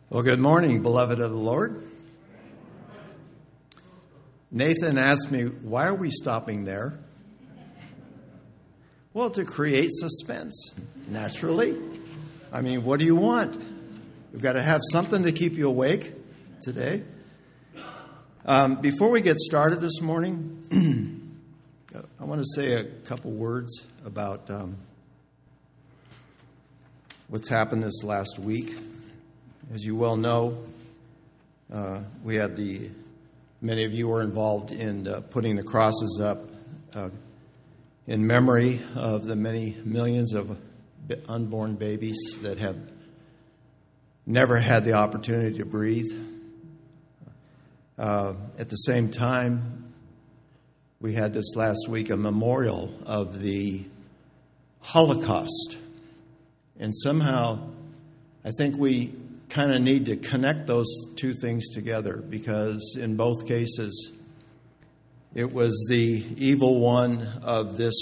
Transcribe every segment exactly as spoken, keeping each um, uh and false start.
Well, good morning, beloved of the Lord. Nathan asked me, why are we stopping there? Well, to create suspense, naturally. I mean, what do you want? We've got to have something to keep you awake today. Um, before we get started this morning, I want to say a couple words about um, what's happened this last week. As you well know, uh, we had the, many of you were involved in uh, putting the crosses up uh, in memory of the many millions of unborn babies that have never had the opportunity to breathe. Uh, at the same time, we had this last week a memorial of the Holocaust. And somehow, I think we kind of need to connect those two things together, because in both cases, it was the evil one of this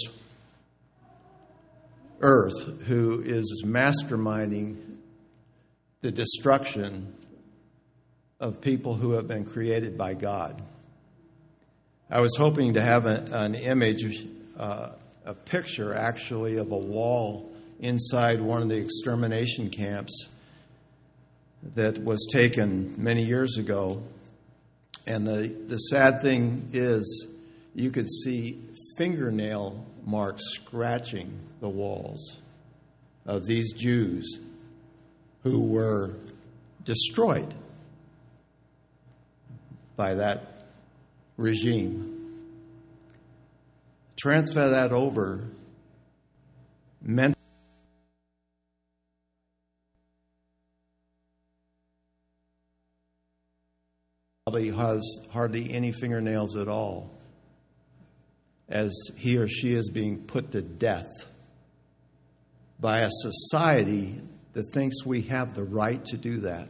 earth who is masterminding the destruction of people who have been created by God. I was hoping to have a, an image, uh, a picture actually, of a wall inside one of the extermination camps that was taken many years ago. And the, the sad thing is, you could see fingernail marks scratching the walls of these Jews who were destroyed by that regime. Transfer that over meant probably has hardly any fingernails at all as he or she is being put to death by a society that thinks we have the right to do that.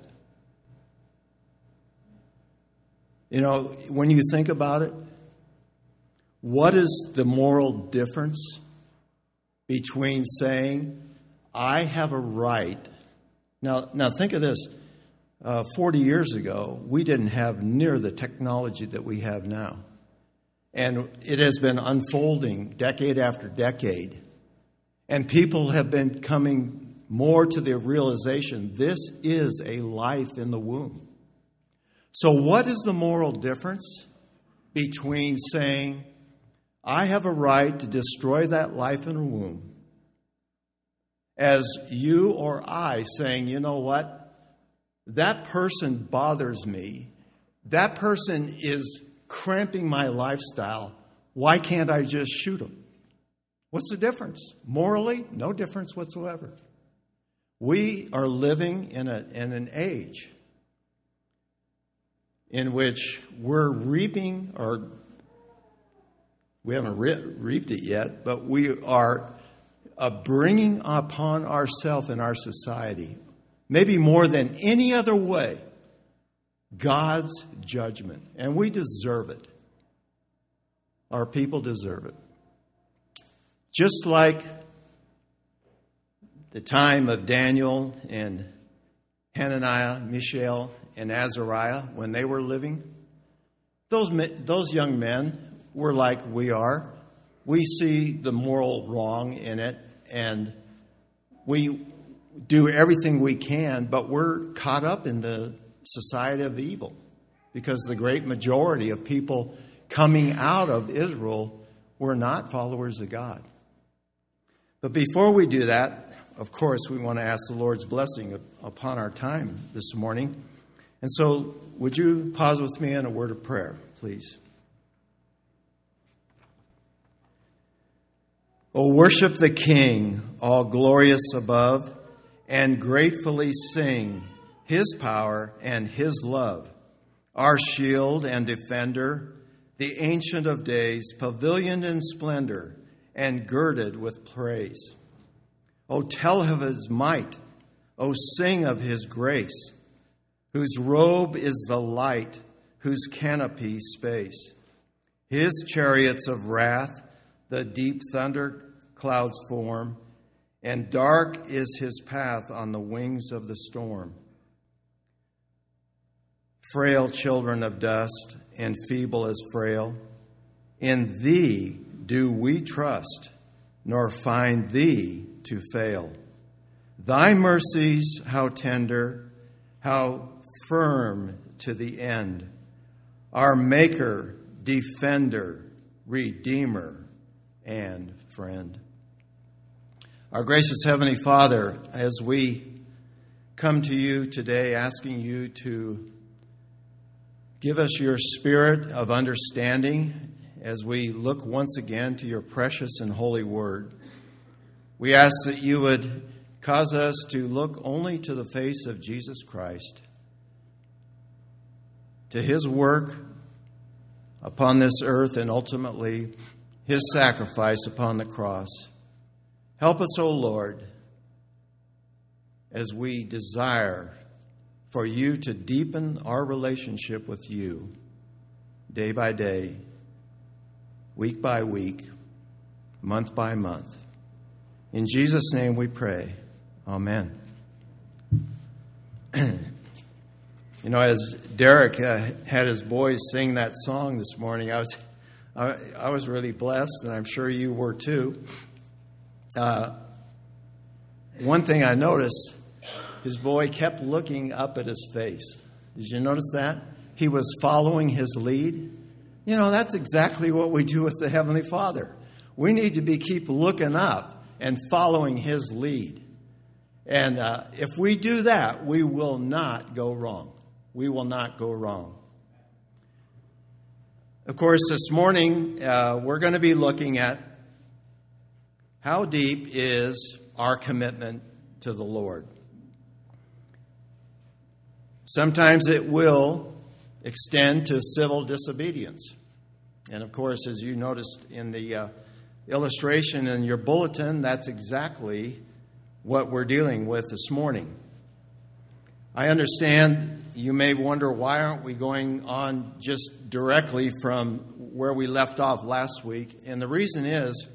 You know, when you think about it, what is the moral difference between saying, I have a right? Now, now think of this. Uh, forty years ago, we didn't have near the technology that we have now. And it has been unfolding decade after decade. And people have been coming more to the realization this is a life in the womb. So what is the moral difference between saying, I have a right to destroy that life in the womb, as you or I saying, you know what? That person bothers me. That person is cramping my lifestyle. Why can't I just shoot him? What's the difference? Morally, no difference whatsoever. We are living in, a, in an age in which we're reaping, or we haven't re- reaped it yet, but we are uh, bringing upon ourselves and our society, maybe more than any other way, God's judgment. And we deserve it. Our people deserve it. Just like the time of Daniel and Hananiah, Mishael, and Azariah, when they were living, those, those young men were like we are. We see the moral wrong in it, and we do everything we can, but we're caught up in the society of evil, because the great majority of people coming out of Israel were not followers of God. But before we do that, of course, we want to ask the Lord's blessing upon our time this morning. And so, would you pause with me in a word of prayer, please? Oh, worship the King, all glorious above, and gratefully sing His power and His love, our shield and defender, the Ancient of Days, pavilioned in splendor and girded with praise. O tell of His might, O sing of His grace, whose robe is the light, whose canopy space. His chariots of wrath, the deep thunder clouds form, and dark is his path on the wings of the storm. frail children of dust and feeble as frail. In thee do we trust, nor find thee to fail. Thy mercies, how tender, how firm to the end. Our Maker, Defender, Redeemer, and Friend. Our gracious Heavenly Father, as we come to you today asking you to give us your spirit of understanding as we look once again to your precious and holy word, we ask that you would cause us to look only to the face of Jesus Christ, to his work upon this earth and ultimately his sacrifice upon the cross. Help us, O Lord, as we desire for you to deepen our relationship with you day by day, week by week, month by month. In Jesus' name we pray. Amen. You know, as Derek uh, had his boys sing that song this morning, I was I, I was really blessed, and I'm sure you were too. Uh, one thing I noticed, his boy kept looking up at his face. Did you notice that? He was following his lead. You know, that's exactly what we do with the Heavenly Father. We need to be keep looking up and following his lead. And uh, if we do that, we will not go wrong. We will not go wrong. Of course, this morning, uh, we're going to be looking at how deep is our commitment to the Lord. Sometimes it will extend to civil disobedience. And of course, as you noticed in the uh, illustration in your bulletin, that's exactly what we're dealing with this morning. I understand you may wonder, why aren't we going on just directly from where we left off last week? And the reason is,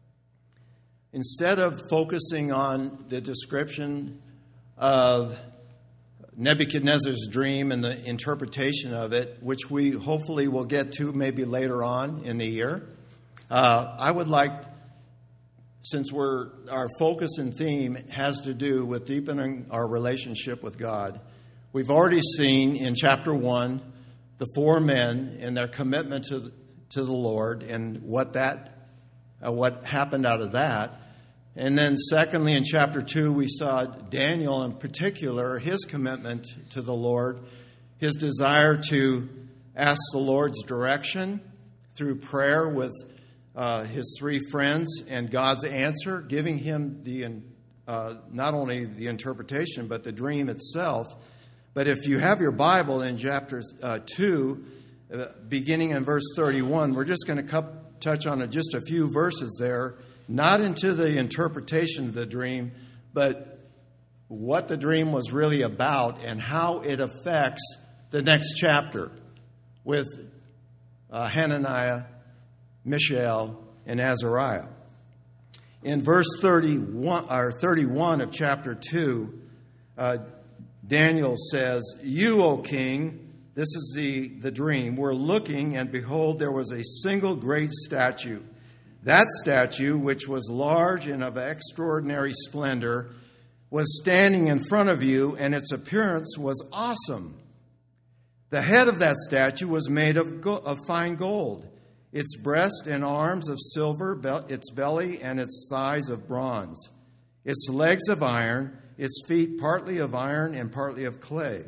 instead of focusing on the description of Nebuchadnezzar's dream and the interpretation of it, which we hopefully will get to maybe later on in the year, uh, I would like, since we're our focus and theme has to do with deepening our relationship with God, we've already seen in chapter one the four men and their commitment to to the Lord and what that uh, what happened out of that. And then secondly, in chapter two, we saw Daniel in particular, his commitment to the Lord, his desire to ask the Lord's direction through prayer with uh, his three friends, and God's answer, giving him the uh, not only the interpretation, but the dream itself. But if you have your Bible in chapter uh, two, uh, beginning in verse thirty-one, we're just going to cup, touch on a, just a few verses there, not into the interpretation of the dream, but what the dream was really about and how it affects the next chapter with uh, Hananiah, Mishael, and Azariah. In verse thirty-one, or thirty-one of chapter two, uh, Daniel says, "You, O king," this is the, the dream, "were looking, and behold, there was a single great statue. That statue, which was large and of extraordinary splendor, was standing in front of you, and its appearance was awesome. The head of that statue was made of, go- of fine gold, its breast and arms of silver, be- its belly and its thighs of bronze, its legs of iron, its feet partly of iron and partly of clay."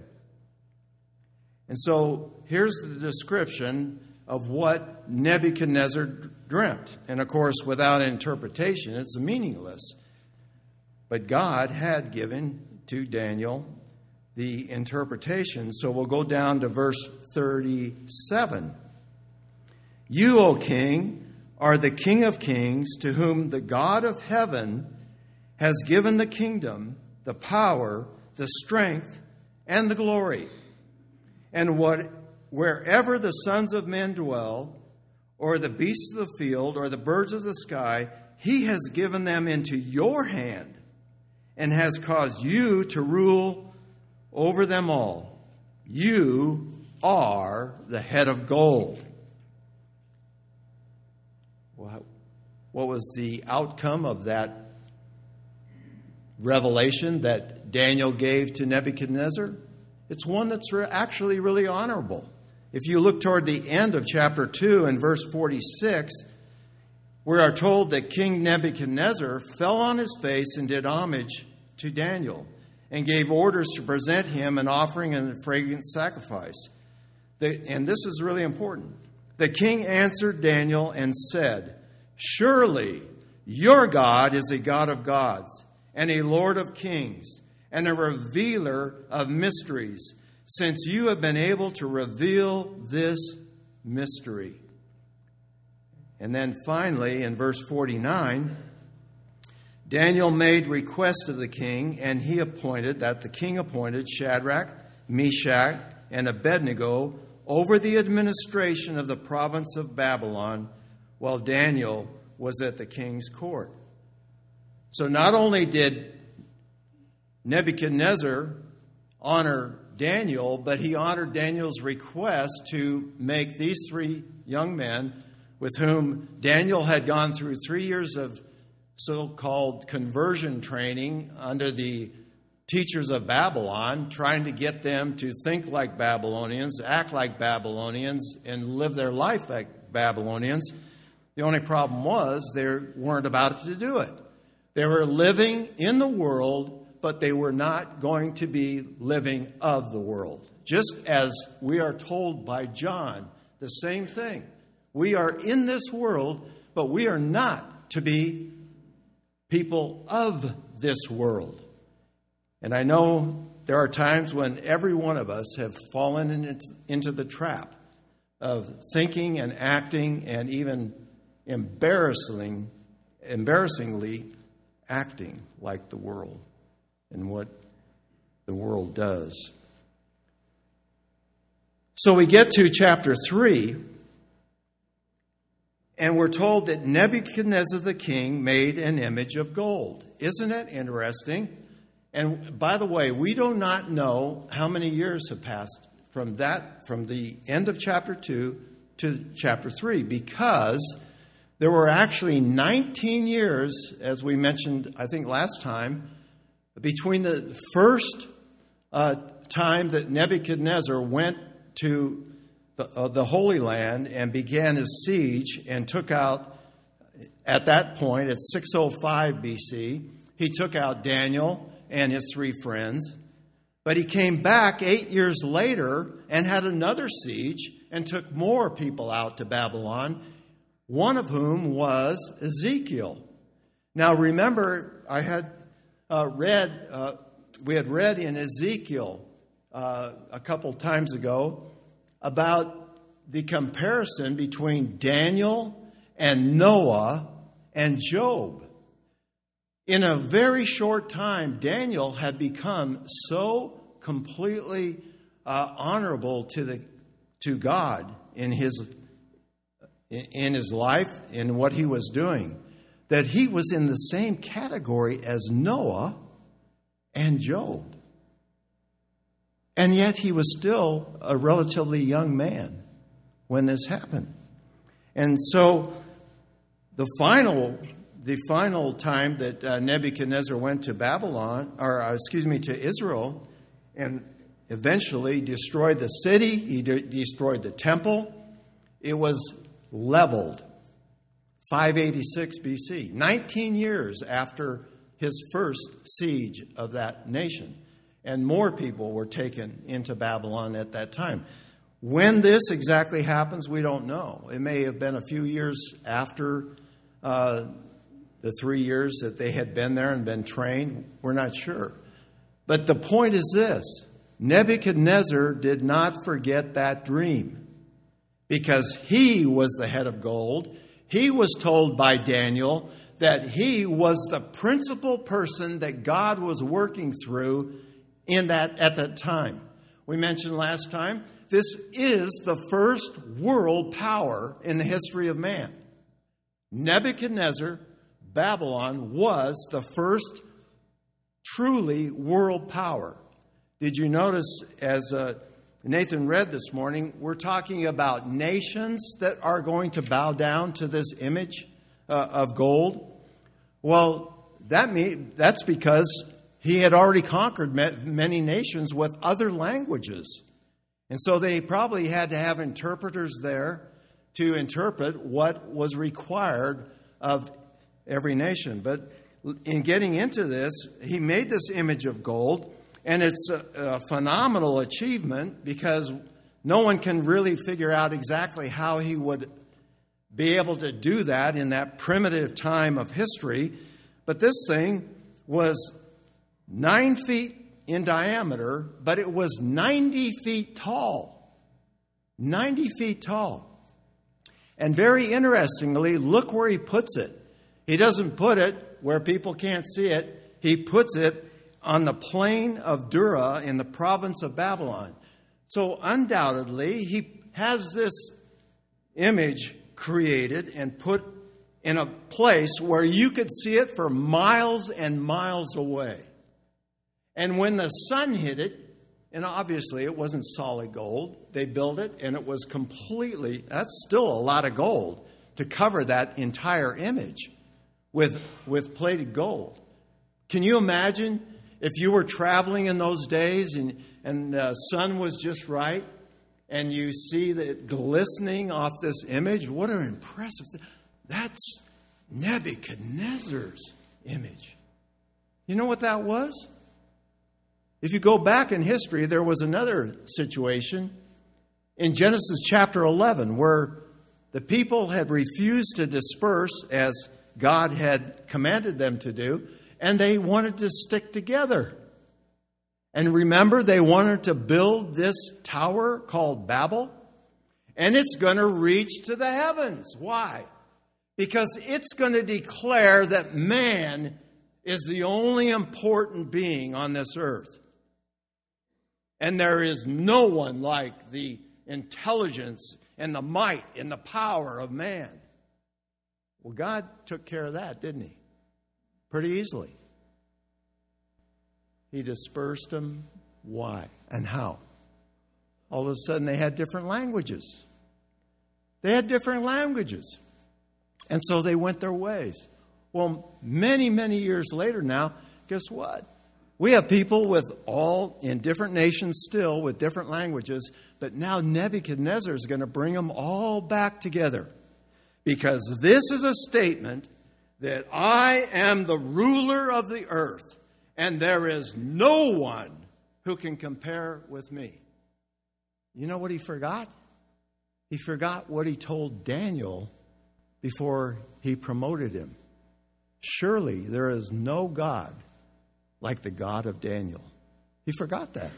And so here's the description of what Nebuchadnezzar dreamt. And of course, without interpretation, it's meaningless. But God had given to Daniel the interpretation. So we'll go down to verse thirty-seven. "You, O king, are the King of kings, to whom the God of heaven has given the kingdom, the power, the strength, and the glory. And what wherever the sons of men dwell, or the beasts of the field, or the birds of the sky, he has given them into your hand, and has caused you to rule over them all. you are the head of gold. What was the outcome of that revelation that Daniel gave to Nebuchadnezzar? It's one that's re- actually really honorable. If you look toward the end of chapter two and verse forty-six, we are told that King Nebuchadnezzar fell on his face and did homage to Daniel and gave orders to present him an offering and a fragrant sacrifice. The, and this is really important. The king answered Daniel and said, "Surely your God is a God of gods and a Lord of kings and a revealer of mysteries, since you have been able to reveal this mystery." And then finally, in verse forty-nine, Daniel made request of the king, and he appointed, that the king appointed Shadrach, Meshach, and Abednego over the administration of the province of Babylon, while Daniel was at the king's court. So not only did Nebuchadnezzar honor Daniel, but he honored Daniel's request to make these three young men, with whom Daniel had gone through three years of so-called conversion training under the teachers of Babylon, trying to get them to think like Babylonians, act like Babylonians, and live their life like Babylonians. The only problem was they weren't about to do it. They were living in the world, but they were not going to be living of the world. Just as we are told by John, the same thing. We are in this world, but we are not to be people of this world. And I know there are times when every one of us have fallen into the trap of thinking and acting and even embarrassing, embarrassingly acting like the world and what the world does. So we get to chapter three, and we're told that Nebuchadnezzar the king made an image of gold. Isn't it interesting? And by the way, we do not know how many years have passed from that, from the end of chapter two to chapter three, because there were actually nineteen years, as we mentioned, I think last time, between the first uh, time that Nebuchadnezzar went to the, uh, the Holy Land and began his siege and took out, at that point, at six oh five B C, he took out Daniel and his three friends. But he came back eight years later and had another siege and took more people out to Babylon, one of whom was Ezekiel. Now remember, I had uh, read, uh, we had read in Ezekiel uh, a couple times ago about the comparison between Daniel and Noah and Job. In a very short time, Daniel had become so completely uh, honorable to the to God in his in his life, in what he was doing, that he was in the same category as Noah and Job. And yet he was still a relatively young man when this happened. And so the final The final time that uh, Nebuchadnezzar went to Babylon, or uh, excuse me, to Israel, and eventually destroyed the city, he de- destroyed the temple, it was leveled. five eighty-six B C, nineteen years after his first siege of that nation. And more people were taken into Babylon at that time. When this exactly happens, we don't know. It may have been a few years after uh, the three years that they had been there and been trained. We're not sure. But the point is this: Nebuchadnezzar did not forget that dream, because he was the head of gold. He was told by Daniel that he was the principal person that God was working through in that at that time. We mentioned last time, this is the first world power in the history of man. Nebuchadnezzar, Babylon, was the first truly world power. Did you notice, as uh, Nathan read this morning, we're talking about nations that are going to bow down to this image uh, of gold. Well, that mean, that's because he had already conquered many nations with other languages. And so they probably had to have interpreters there to interpret what was required of every nation. But in getting into this, he made this image of gold, and it's a, a phenomenal achievement because no one can really figure out exactly how he would be able to do that in that primitive time of history. But this thing was nine feet in diameter, but it was ninety feet tall. ninety feet tall. And very interestingly, look where he puts it. He doesn't put it where people can't see it. He puts it on the plain of Dura in the province of Babylon. So undoubtedly, he has this image created and put in a place where you could see it for miles and miles away. And when the sun hit it, and obviously it wasn't solid gold, they built it and it was completely, that's still a lot of gold to cover that entire image with, with plated gold. Can you imagine if you were traveling in those days and, and the sun was just right and you see it glistening off this image? What an impressive thing. That's Nebuchadnezzar's image. You know what that was? If you go back in history, there was another situation in Genesis chapter eleven where the people had refused to disperse as God had commanded them to do, and they wanted to stick together. And remember, they wanted to build this tower called Babel, and it's going to reach to the heavens. Why? Because it's going to declare that man is the only important being on this earth. And there is no one like the intelligence and the might and the power of man. Well, God took care of that, didn't he? Pretty easily. He dispersed them. Why and how? All of a sudden they had different languages. They had different languages. And so they went their ways. Well, many, many years later now, guess what? We have people with all in different nations still with different languages, but now Nebuchadnezzar is going to bring them all back together. Because this is a statement that I am the ruler of the earth, and there is no one who can compare with me. You know what he forgot? He forgot what he told Daniel before he promoted him. Surely there is no God like the God of Daniel. He forgot that.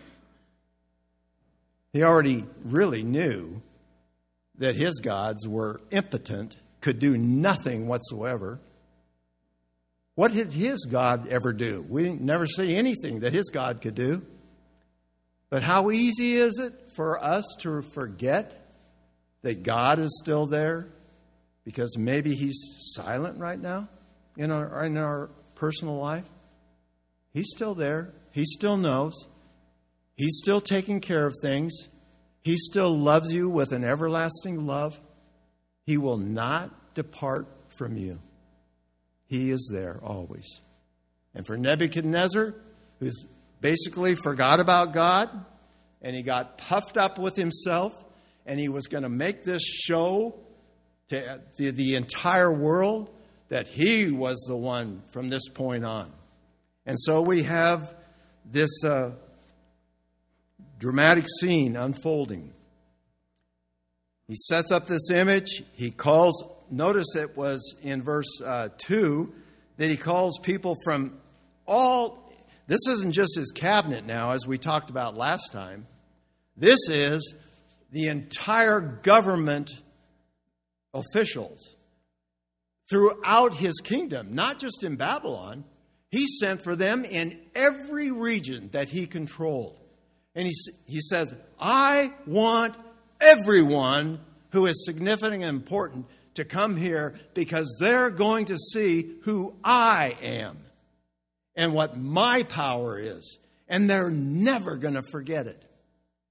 He already really knew that his gods were impotent, could do nothing whatsoever. What did his God ever do? We never see anything that his God could do. But how easy is it for us to forget that God is still there because maybe he's silent right now in our, in our personal life? He's still there. He still knows. He's still taking care of things. He still loves you with an everlasting love. He will not depart from you. He is there always. And for Nebuchadnezzar, who's basically forgot about God, and he got puffed up with himself, and he was going to make this show to the, the entire world that he was the one from this point on. And so we have this uh, dramatic scene unfolding. He sets up this image. He calls, notice it was in verse uh, two, that he calls people from all, this isn't just his cabinet now, as we talked about last time. This is the entire government officials throughout his kingdom, not just in Babylon. He sent for them in every region that he controlled. And he, he says, I want everyone who is significant and important to come here because they're going to see who I am and what my power is. And they're never going to forget it.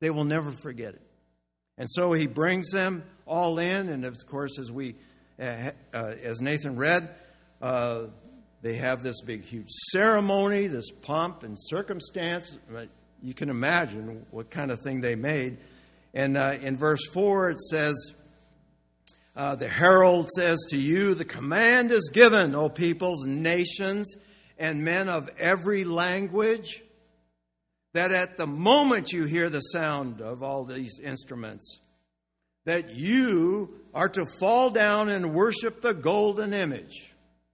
They will never forget it. And so he brings them all in, and of course, as we, uh, uh, as Nathan read, uh, they have this big, huge ceremony, this pomp and circumstance. You can imagine what kind of thing they made. And uh, in verse four, it says, uh, the herald says to you, the command is given, O peoples, nations, and men of every language, that at the moment you hear the sound of all these instruments, that you are to fall down and worship the golden image.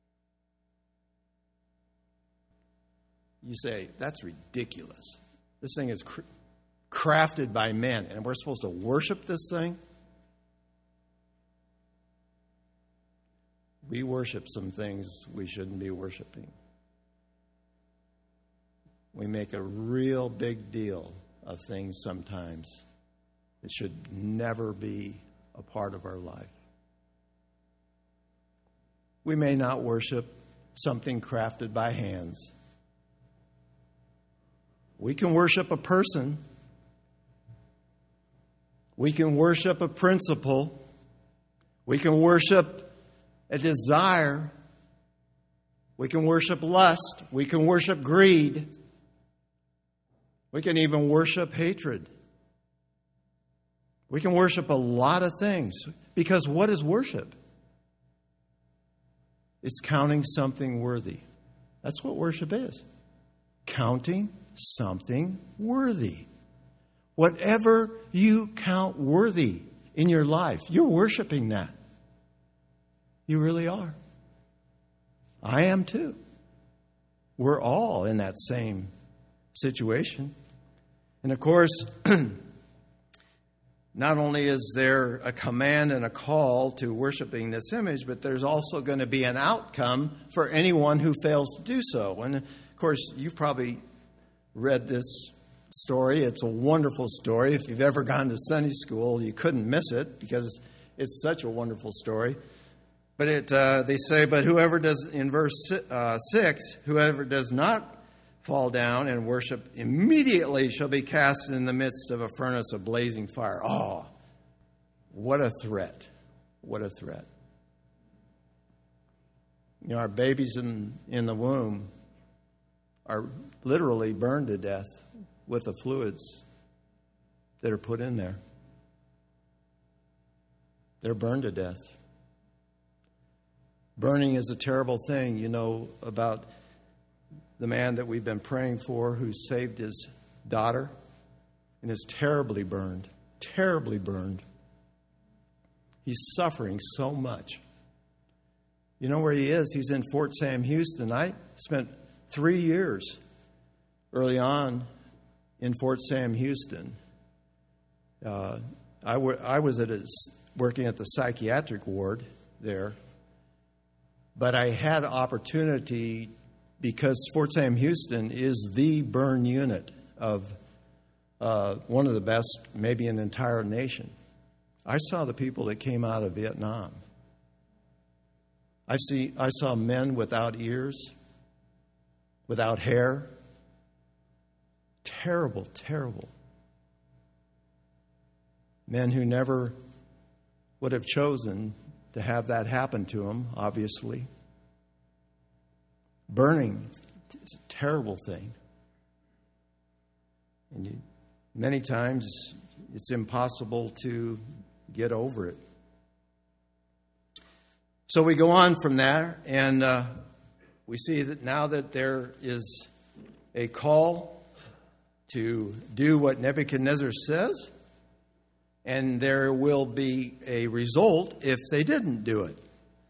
You say, that's ridiculous. This thing is cr- crafted by men, and we're supposed to worship this thing? We worship some things we shouldn't be worshiping. We make a real big deal of things sometimes that should never be a part of our life. We may not worship something crafted by hands. We can worship a person. We can worship a principle. We can worship a desire. We can worship lust. We can worship greed. We can even worship hatred. We can worship a lot of things. Because what is worship? It's counting something worthy. That's what worship is. Counting something worthy. Whatever you count worthy in your life, you're worshiping that. You really are. I am too. We're all in that same situation. And of course, not only is there a command and a call to worshiping this image, but there's also going to be an outcome for anyone who fails to do so. And of course, you've probably read this story. It's a wonderful story. If you've ever gone to Sunday school, you couldn't miss it because it's such a wonderful story. But it, uh, they say, but whoever does, in verse uh, six, whoever does not fall down and worship immediately shall be cast in the midst of a furnace of blazing fire. Oh, what a threat. What a threat. You know, our babies in, in the womb are literally burned to death with the fluids that are put in there. They're burned to death. Burning is a terrible thing. You know about the man that we've been praying for who saved his daughter and is terribly burned, terribly burned. He's suffering so much. You know where he is? He's in Fort Sam Houston. I spent three years early on in Fort Sam Houston. Uh, I, w- I was at a, working at the psychiatric ward there, but I had opportunity because Fort Sam Houston is the burn unit of uh, one of the best, maybe in the entire nation. I saw the people that came out of Vietnam. I see. I saw men without ears, without hair. Terrible, terrible. Men who never would have chosen to have that happen to them, obviously. Burning is a terrible thing. And you, many times it's impossible to get over it. So we go on from there, and uh, we see that now that there is a call to do what Nebuchadnezzar says, and there will be a result if they didn't do it.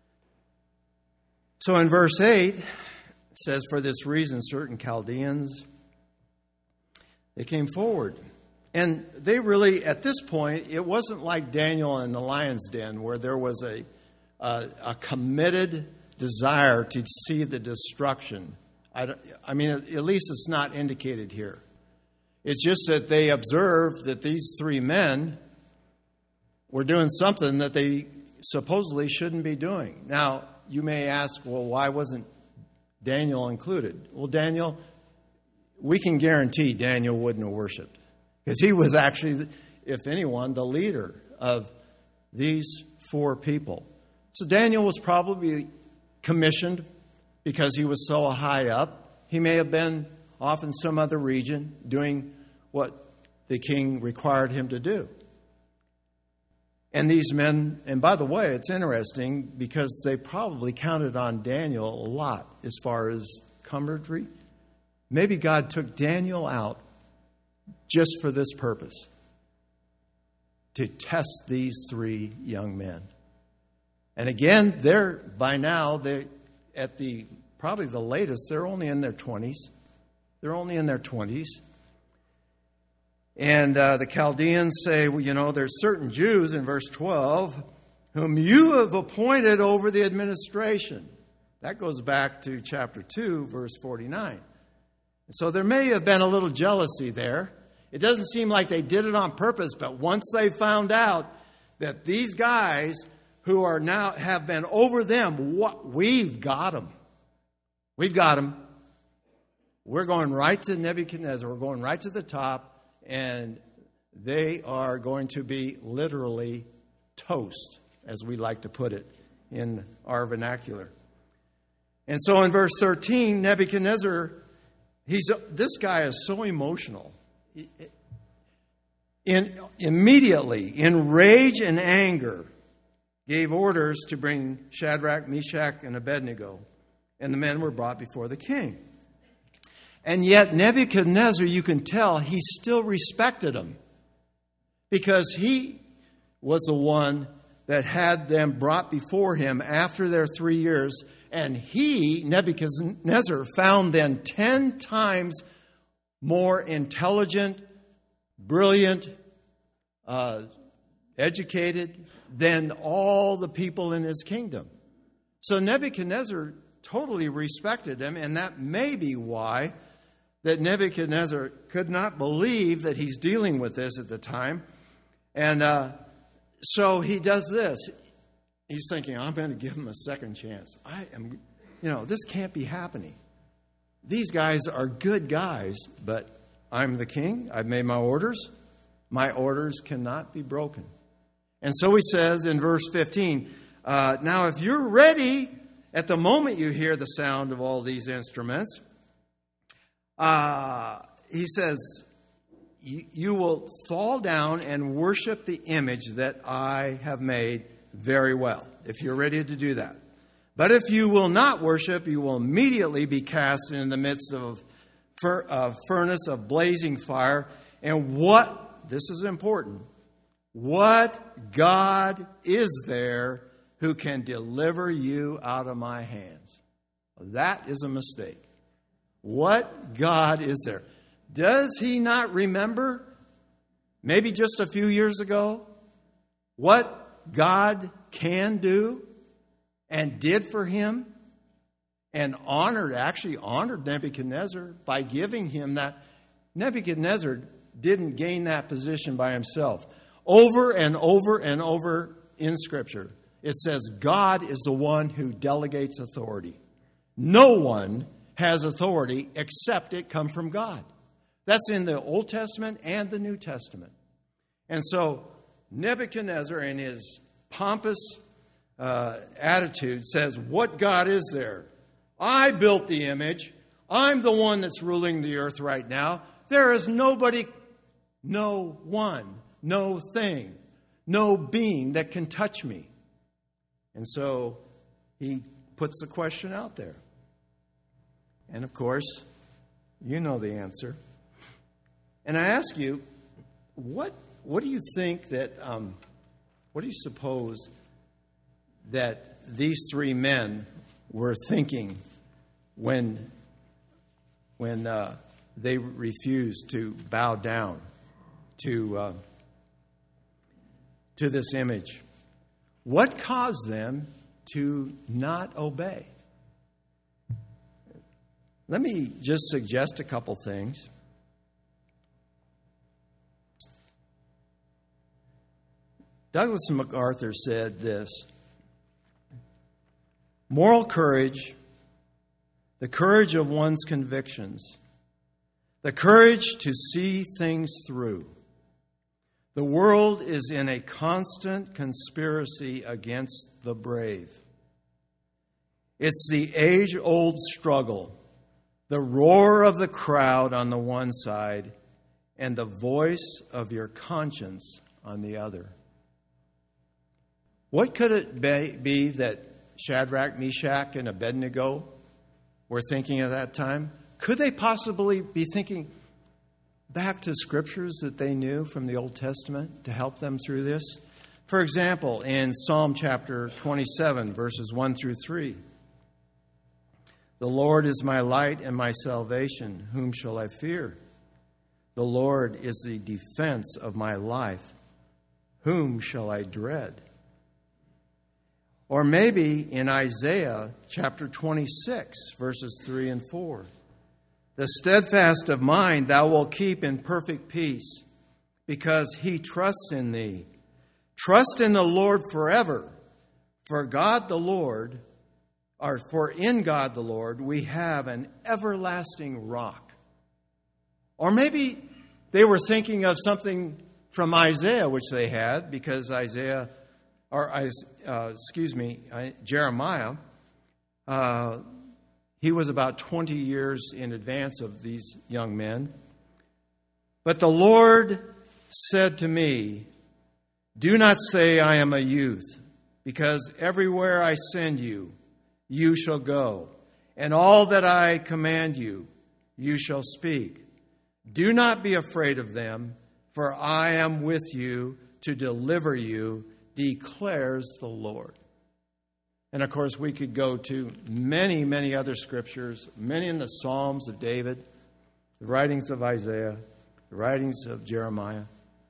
So in verse eight, it says, for this reason, certain Chaldeans, they came forward. And they really, at this point, it wasn't like Daniel in the lion's den where there was a, a, a committed desire to see the destruction. I, I mean, at least it's not indicated here. It's just that they observed that these three men were doing something that they supposedly shouldn't be doing. Now, you may ask, well, why wasn't Daniel included? Well, Daniel, we can guarantee Daniel wouldn't have worshipped. Because he was actually, if anyone, the leader of these four people. So Daniel was probably commissioned because he was so high up. He may have been off in some other region doing what the king required him to do. And these men, and by the way, it's interesting because they probably counted on Daniel a lot as far as comradry. Maybe God took Daniel out just for this purpose, to test these three young men. And again, they're by now, they're at the probably the latest, they're only in their twenties. They're only in their twenties. And uh, the Chaldeans say, well, you know, there's certain Jews in verse twelve whom you have appointed over the administration. That goes back to chapter two, verse forty-nine. So there may have been a little jealousy there. It doesn't seem like they did it on purpose, but once they found out that these guys who are now have been over them, what, we've got them. We've got them. We're going right to Nebuchadnezzar. We're going right to the top. And they are going to be literally toast, as we like to put it in our vernacular. And so in verse thirteen, Nebuchadnezzar, he's this guy is so emotional. In, immediately, in rage and anger, gave orders to bring Shadrach, Meshach, and Abednego. And the men were brought before the king. And yet Nebuchadnezzar, you can tell, he still respected them. Because he was the one that had them brought before him after their three years. And he, Nebuchadnezzar, found them ten times more intelligent, brilliant, uh, educated than all the people in his kingdom. So Nebuchadnezzar totally respected him, and that may be why that Nebuchadnezzar could not believe that he's dealing with this at the time. And uh, so he does this. He's thinking, I'm going to give him a second chance. I am, you know, this can't be happening. These guys are good guys, but I'm the king. I've made my orders. My orders cannot be broken. And so he says in verse fifteen, uh, now if you're ready at the moment you hear the sound of all these instruments, uh, he says, you will fall down and worship the image that I have made very well, if you're ready to do that. But if you will not worship, you will immediately be cast in the midst of a furnace of blazing fire. And what, this is important, what God is there who can deliver you out of my hands? That is a mistake. What God is there? Does he not remember, maybe just a few years ago, what God can do and did for him, and honored, actually honored Nebuchadnezzar by giving him that? Nebuchadnezzar didn't gain that position by himself. Over and over and over in Scripture, it says God is the one who delegates authority. No one has authority except it come from God. That's in the Old Testament and the New Testament. And so Nebuchadnezzar, in his pompous uh, attitude, says, what God is there? I built the image. I'm the one that's ruling the earth right now. There is nobody, no one, no thing, no being that can touch me. And so he puts the question out there. And of course, you know the answer. And I ask you, what what do you think that, um, what do you suppose that these three men were thinking when, when uh, they refused to bow down to, uh, to this image? What caused them to not obey? Let me just suggest a couple things. Douglas MacArthur said this: moral courage, the courage of one's convictions, the courage to see things through. The world is in a constant conspiracy against the brave. It's the age-old struggle, the roar of the crowd on the one side, and the voice of your conscience on the other. What could it be that Shadrach, Meshach, and Abednego were thinking at that time? Could they possibly be thinking back to scriptures that they knew from the Old Testament to help them through this? For example, in Psalm chapter twenty-seven, verses one through three, the Lord is my light and my salvation. Whom shall I fear? The Lord is the defense of my life. Whom shall I dread? Or maybe in Isaiah chapter twenty-six, verses three and four. The steadfast of mind thou wilt keep in perfect peace, because he trusts in thee. Trust in the Lord forever, for God the Lord, or for in God the Lord, we have an everlasting rock. Or maybe they were thinking of something from Isaiah, which they had, because Isaiah, or uh, excuse me, Jeremiah, uh, he was about twenty years in advance of these young men. But the Lord said to me, do not say I am a youth, because everywhere I send you, you shall go, and all that I command you, you shall speak. Do not be afraid of them, for I am with you to deliver you, declares the Lord. And of course, we could go to many, many other scriptures, many in the Psalms of David, the writings of Isaiah, the writings of Jeremiah.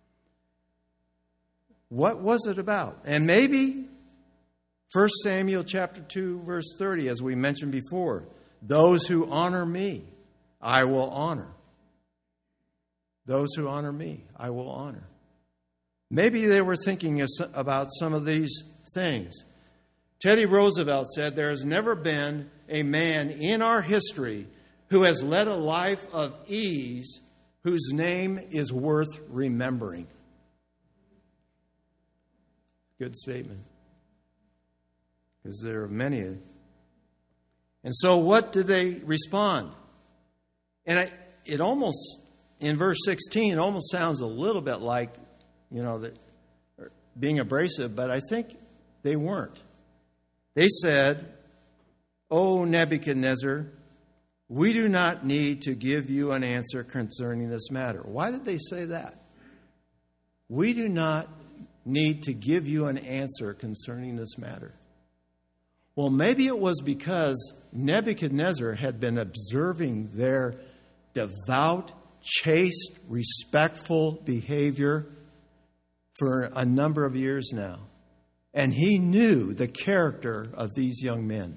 What was it about? And maybe First Samuel chapter two, verse thirty, as we mentioned before, those who honor me, I will honor. Those who honor me, I will honor. Maybe they were thinking about some of these things. Teddy Roosevelt said, there has never been a man in our history who has led a life of ease whose name is worth remembering. Good statement. Because there are many. And so what do they respond? And I, it almost, in verse sixteen, it almost sounds a little bit like, you know, that being abrasive, but I think they weren't. They said, O Nebuchadnezzar, we do not need to give you an answer concerning this matter. Why did they say that? We do not need to give you an answer concerning this matter. Well, maybe it was because Nebuchadnezzar had been observing their devout, chaste, respectful behavior for a number of years now. And he knew the character of these young men.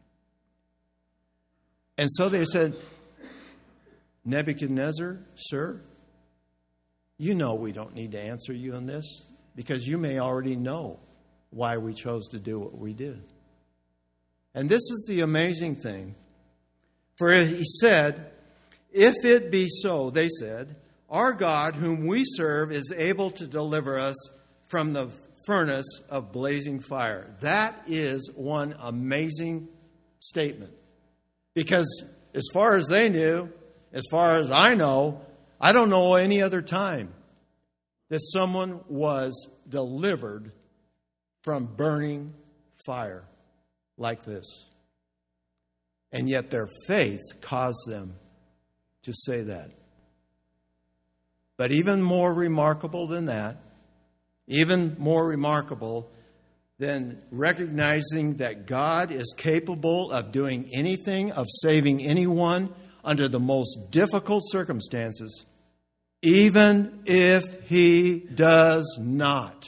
And so they said, Nebuchadnezzar, sir, you know we don't need to answer you on this, because you may already know why we chose to do what we did. And this is the amazing thing. For he said, if it be so, they said, our God whom we serve is able to deliver us from the furnace of blazing fire. That is one amazing statement. Because as far as they knew, as far as I know, I don't know any other time that someone was delivered from burning fire like this. And yet their faith caused them to say that. But even more remarkable than that, even more remarkable than recognizing that God is capable of doing anything, of saving anyone under the most difficult circumstances, even if he does not.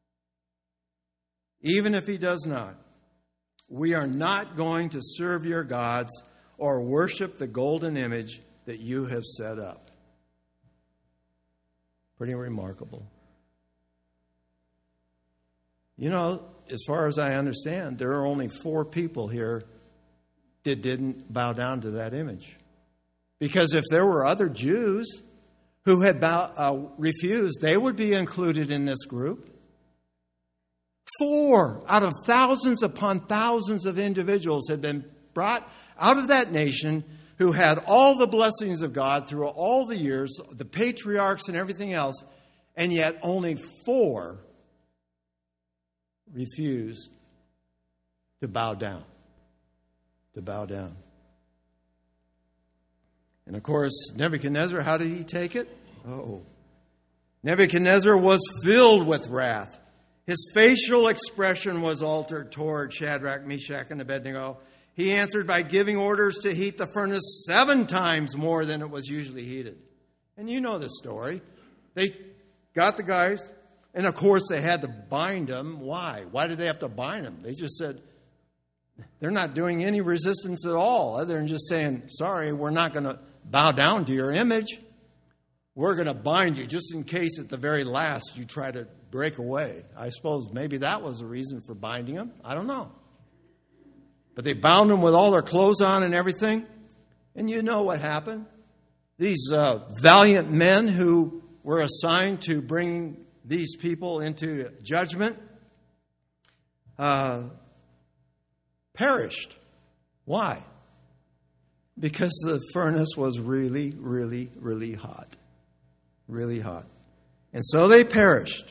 Even if he does not. We are not going to serve your gods or worship the golden image that you have set up. Pretty remarkable. You know, as far as I understand, there are only four people here that didn't bow down to that image. Because if there were other Jews who had bow, uh, refused, they would be included in this group. Four out of thousands upon thousands of individuals had been brought out of that nation who had all the blessings of God through all the years, the patriarchs and everything else, and yet only four refused to bow down. To bow down. And of course, Nebuchadnezzar, how did he take it? Oh. Nebuchadnezzar was filled with wrath. His facial expression was altered toward Shadrach, Meshach, and Abednego. He answered by giving orders to heat the furnace seven times more than it was usually heated. And you know the story. They got the guys, and of course they had to bind them. Why? Why did they have to bind them? They just said, they're not doing any resistance at all, other than just saying, sorry, we're not going to bow down to your image. We're going to bind you just in case at the very last you try to break away. I suppose maybe that was the reason for binding them. I don't know. But they bound them with all their clothes on and everything. And you know what happened. These uh, valiant men who were assigned to bring these people into judgment uh, perished. Why? Because the furnace was really, really, really hot. Really hot. And so they perished.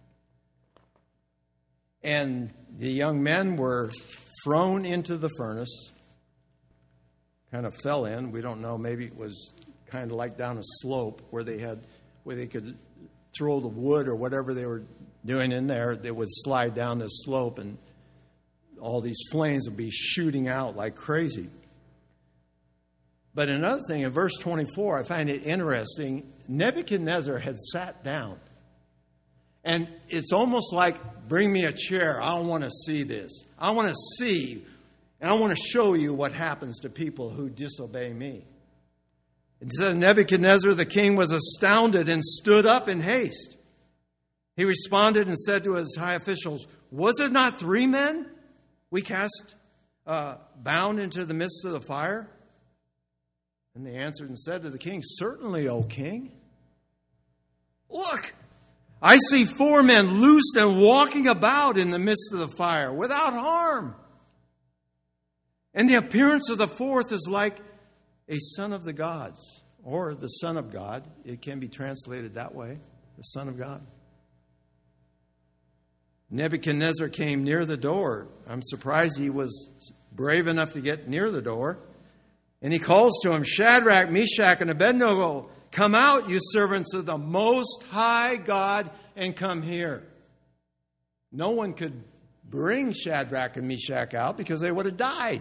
And the young men were thrown into the furnace. Kind of fell in. We don't know. Maybe it was kind of like down a slope where they had, where they could throw the wood or whatever they were doing in there. They would slide down this slope and all these flames would be shooting out like crazy. But another thing, in verse twenty-four, I find it interesting. Nebuchadnezzar had sat down. And it's almost like, bring me a chair. I want to see this. I want to see, and I want to show you what happens to people who disobey me. It said Nebuchadnezzar, the king, was astounded and stood up in haste. He responded and said to his high officials, was it not three men we cast uh, bound into the midst of the fire? And they answered and said to the king, certainly, O king. Look, I see four men loosed and walking about in the midst of the fire without harm. And the appearance of the fourth is like a son of the gods, or the son of God. It can be translated that way, the son of God. Nebuchadnezzar came near the door. I'm surprised he was brave enough to get near the door. And he calls to him, Shadrach, Meshach, and Abednego, come out, you servants of the Most High God, and come here. No one could bring Shadrach and Meshach out because they would have died.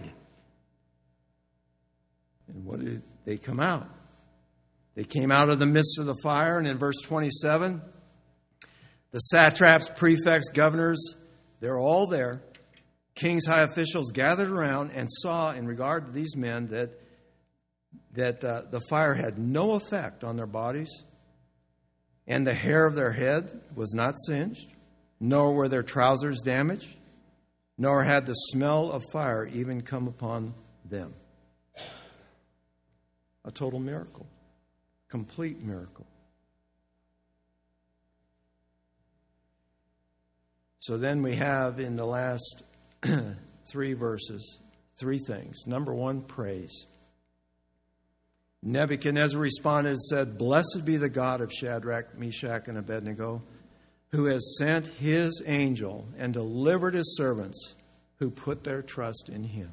And what did they come out? They came out of the midst of the fire, and in verse twenty-seven, the satraps, prefects, governors, they're all there. King's high officials gathered around and saw in regard to these men that that uh, the fire had no effect on their bodies, and the hair of their head was not singed, nor were their trousers damaged, nor had the smell of fire even come upon them. A total miracle. Complete miracle. So then we have in the last three verses, three things. Number one, praise. Nebuchadnezzar responded and said, blessed be the God of Shadrach, Meshach, and Abednego, who has sent his angel and delivered his servants who put their trust in him.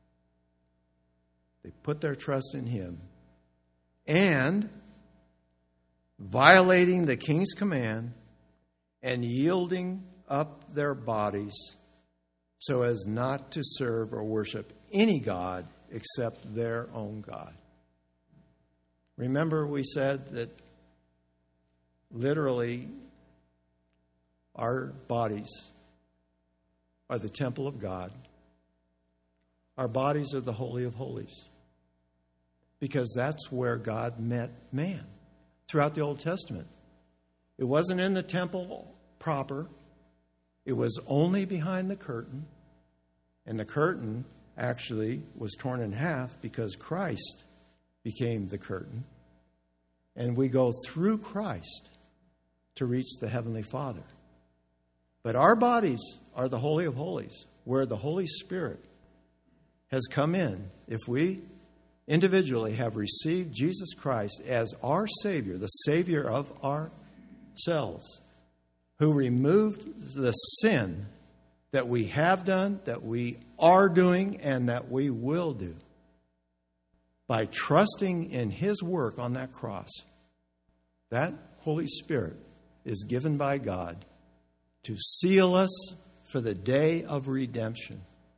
They put their trust in him. And violating the king's command and yielding up their bodies so as not to serve or worship any god except their own God. Remember, we said that literally our bodies are the temple of God. Our bodies are the Holy of Holies. Because that's where God met man throughout the Old Testament. It wasn't in the temple proper. It was only behind the curtain. And the curtain actually was torn in half because Christ became the curtain. And we go through Christ to reach the Heavenly Father. But our bodies are the Holy of Holies, where the Holy Spirit has come in. If we individually have received Jesus Christ as our Savior, the Savior of ourselves, who removed the sin that we have done, that we are doing, and that we will do, by trusting in His work on that cross, that Holy Spirit is given by God to seal us for the day of redemption.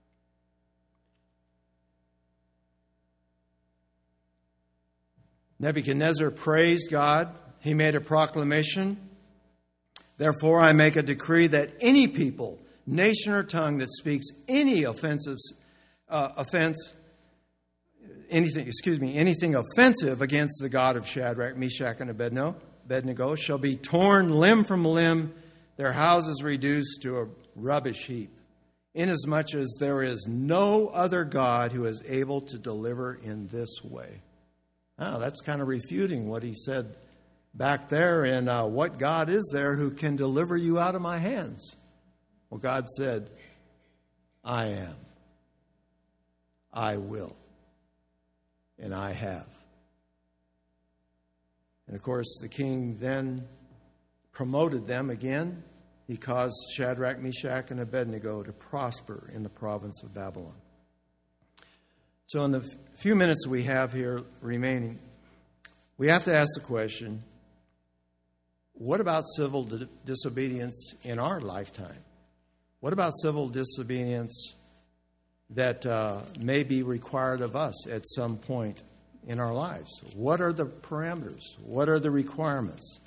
Nebuchadnezzar praised God. He made a proclamation. Therefore, I make a decree that any people, nation or tongue that speaks any offensive uh, offense, anything, excuse me, anything offensive against the God of Shadrach, Meshach, and Abednego, Abednego shall be torn limb from limb, their houses reduced to a rubbish heap, inasmuch as there is no other God who is able to deliver in this way. Now, that's kind of refuting what he said back there in uh, what God is there who can deliver you out of my hands? Well, God said, I am. I will. And I have. And of course, the king then promoted them again. He caused Shadrach, Meshach, and Abednego to prosper in the province of Babylon. So in the few minutes we have here remaining, we have to ask the question, what about civil di- disobedience in our lifetime? What about civil disobedience that uh, may be required of us at some point in our lives? What are the parameters? What are the requirements?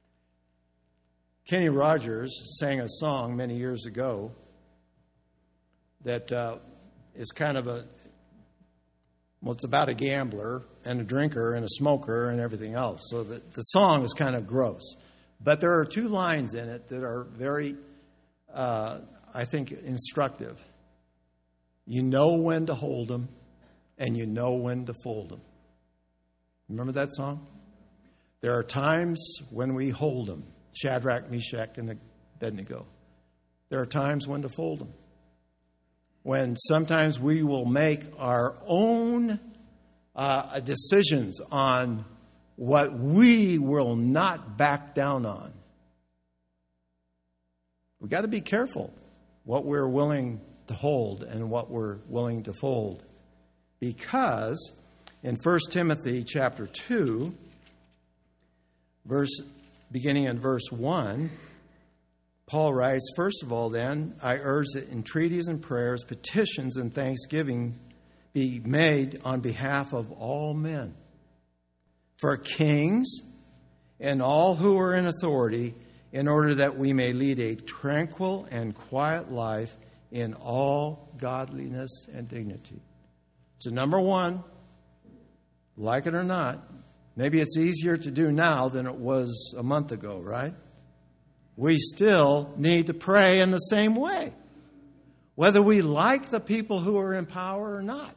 Kenny Rogers sang a song many years ago that uh, is kind of a, well, it's about a gambler and a drinker and a smoker and everything else. So the, the song is kind of gross. But there are two lines in it that are very, uh, I think, instructive. You know when to hold them, and you know when to fold them. Remember that song? There are times when we hold them, Shadrach, Meshach, and Abednego. There are times when to fold them. When sometimes we will make our own uh, decisions on what we will not back down on. We've got to be careful what we're willing to hold and what we're willing to fold. Because in First Timothy chapter two, verse beginning in verse one, Paul writes, first of all, then, I urge that entreaties and prayers, petitions and thanksgiving be made on behalf of all men, for kings and all who are in authority, in order that we may lead a tranquil and quiet life in all godliness and dignity. So number one, like it or not, maybe it's easier to do now than it was a month ago, right? We still need to pray in the same way, whether we like the people who are in power or not.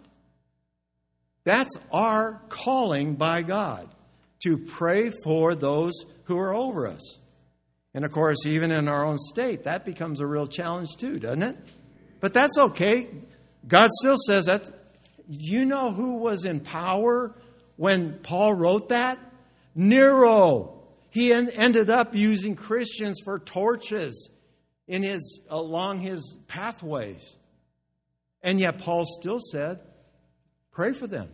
That's our calling by God, to pray for those who are over us. And of course, even in our own state, that becomes a real challenge too, doesn't it? But that's okay. God still says that. You know who was in power when Paul wrote that? Nero. He en- ended up using Christians for torches in his along his pathways. And yet Paul still said, pray for them.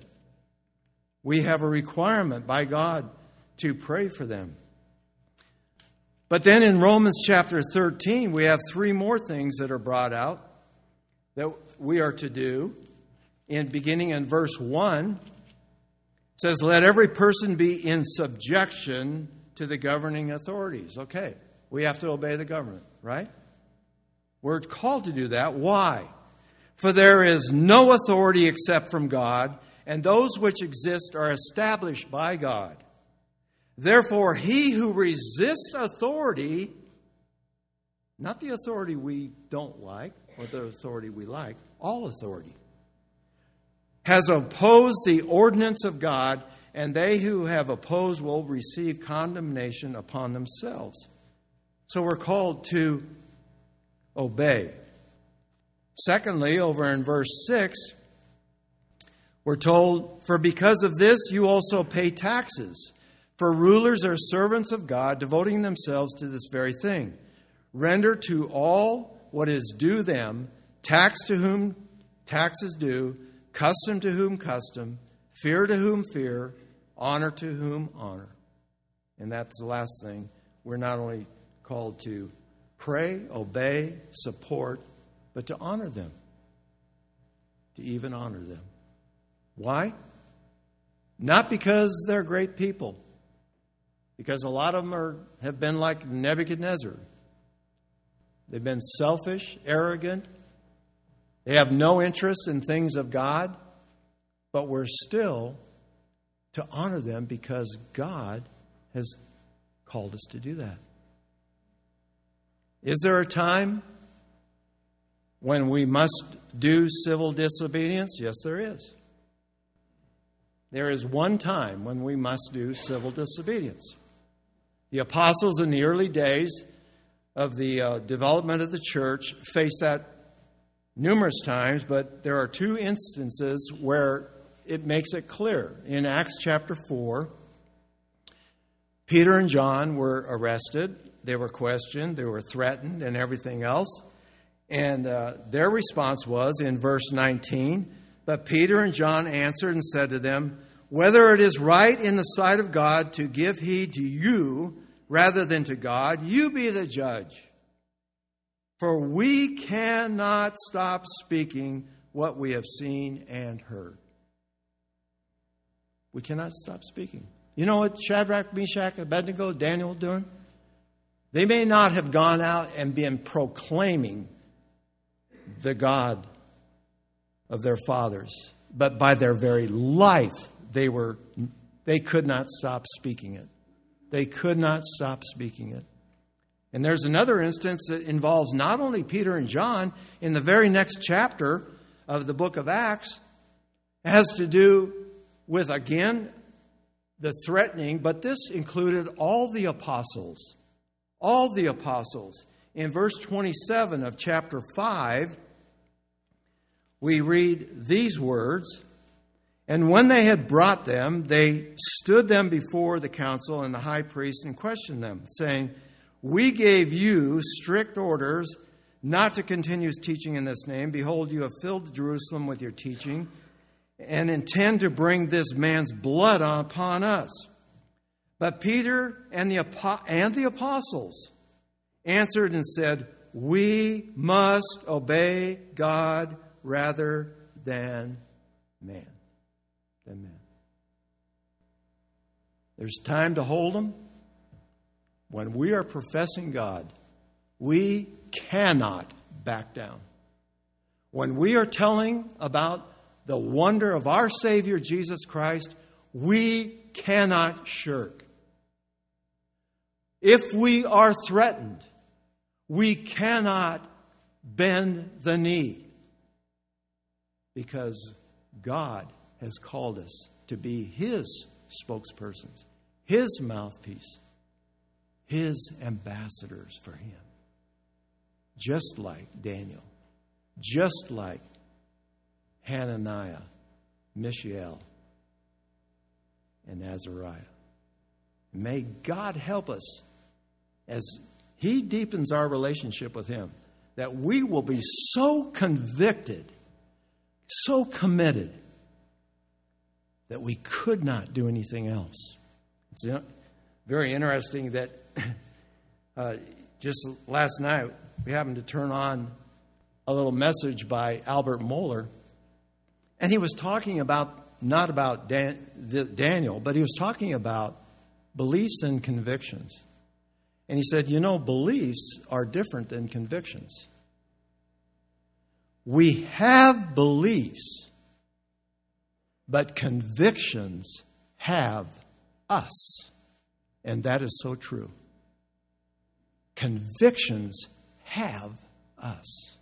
We have a requirement by God to pray for them. But then in Romans chapter thirteen, we have three more things that are brought out that we are to do. In beginning in verse one, it says, let every person be in subjection to the governing authorities. Okay, we have to obey the government, right? We're called to do that. Why? For there is no authority except from God, and those which exist are established by God. Therefore, he who resists authority, not the authority we don't like or the authority we like, all authority, has opposed the ordinance of God, and they who have opposed will receive condemnation upon themselves. So we're called to obey. Secondly, over in verse six, we're told, for because of this you also pay taxes. For rulers are servants of God, devoting themselves to this very thing. Render to all what is due them, tax to whom tax is due, custom to whom custom, fear to whom fear, honor to whom honor. And that's the last thing. We're not only called to pray, obey, support, but to honor them. To even honor them. Why? Not because they're great people. Because a lot of them are, have been like Nebuchadnezzar. They've been selfish, arrogant. They have no interest in things of God. But we're still to honor them because God has called us to do that. Is there a time when we must do civil disobedience? Yes, there is. There is one time when we must do civil disobedience. The apostles in the early days of the uh, development of the church faced that numerous times, but there are two instances where it makes it clear. In Acts chapter four, Peter and John were arrested. They were questioned. They were threatened and everything else. And uh, their response was in verse nineteen, but Peter and John answered and said to them, whether it is right in the sight of God to give heed to you rather than to God, you be the judge. For we cannot stop speaking what we have seen and heard. We cannot stop speaking. You know what Shadrach, Meshach, Abednego, Daniel doing? They may not have gone out and been proclaiming the God of their fathers, but by their very life, they were they could not stop speaking it. They could not stop speaking it. And there's another instance that involves not only Peter and John. In the very next chapter of the book of Acts, it has to do with, again, the threatening, but this included all the apostles. All the apostles. In verse twenty-seven of chapter five, we read these words, and when they had brought them, they stood them before the council and the high priest and questioned them, saying, we gave you strict orders not to continue teaching in this name. Behold, you have filled Jerusalem with your teaching and intend to bring this man's blood upon us. But Peter and the, and the apostles answered and said, we must obey God rather than man. Than man. There's time to hold them. When we are professing God, we cannot back down. When we are telling about the wonder of our Savior, Jesus Christ, we cannot shirk. If we are threatened, we cannot bend the knee because God has called us to be His spokespersons, His mouthpiece, His ambassadors for Him. Just like Daniel, just like Hananiah, Mishael, and Azariah. May God help us as He deepens our relationship with Him, that we will be so convicted, so committed, that we could not do anything else. It's very interesting that uh, just last night we happened to turn on a little message by Albert Mohler, and he was talking about, not about Dan, the, Daniel, but he was talking about beliefs and convictions. And he said, you know, beliefs are different than convictions. We have beliefs, but convictions have us. And that is so true. Convictions have us.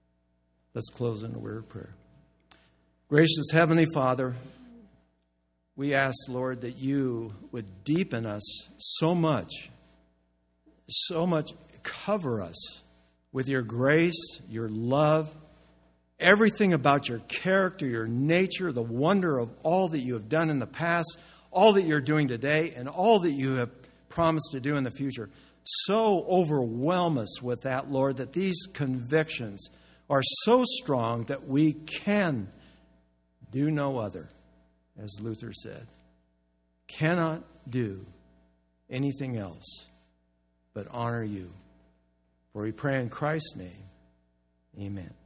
Let's close in a word of prayer. Gracious Heavenly Father, we ask, Lord, that you would deepen us so much, so much, cover us with your grace, your love, everything about your character, your nature, the wonder of all that you have done in the past, all that you're doing today, and all that you have promised to do in the future. So overwhelm us with that, Lord, that these convictions are so strong that we can do no other, as Luther said, cannot do anything else but honor you. For we pray in Christ's name, amen.